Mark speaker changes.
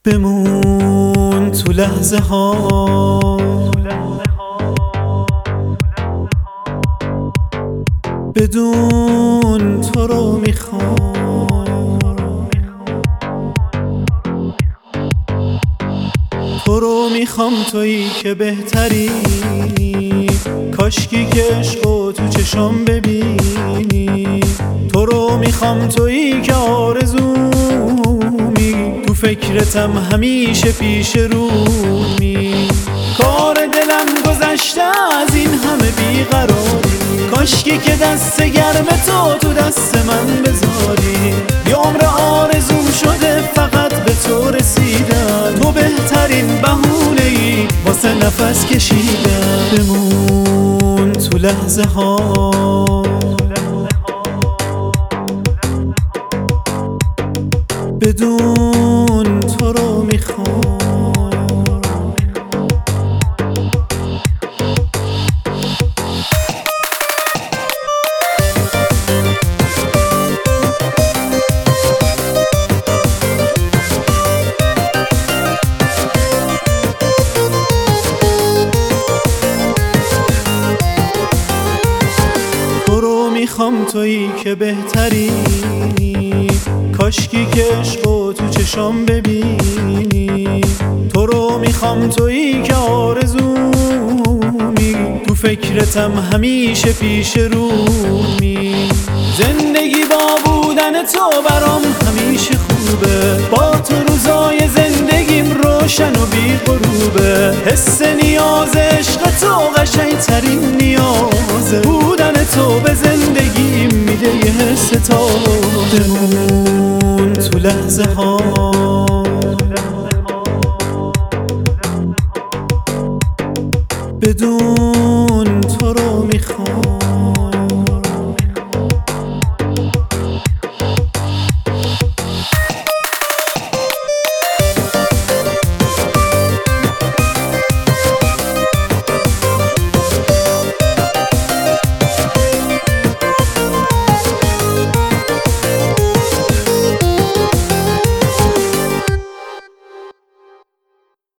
Speaker 1: بمون تو لحظه ها، بدون تو رو میخوام، تو رو میخوام، تویی که بهتری، کاشکی که عشقو تو چشام ببینی. تو رو میخوام، تویی که آرزومی، تو فکرتم همیشه پیش رومی. کار دلم گذشته از این همه بیقراری، کاشکی که دست گرم تو دست من بذاری. یه عمر آرزوم شده فقط به تو رسیدم، تو بهترین بهونه‌ای واسه نفس کشیدم. بمون تو لحظه ها، بدون تو رو میخوام. میخوام، تویی که بهتری، کاشکی که عشقو تو چشام ببینی. تو رو میخوام، تویی که آرزومی، تو فکرتم همیشه پیش رومی. زندگی با بودن تو برام همیشه خوبه، با تو روزای زندگیم روشن و بی غروبه. حس نیاز عشق تو قشنگترین نیازه، بودن تو به زندگی میده یه حس تازه. بمون تو لحظه ها، بدون تو رو میخوام.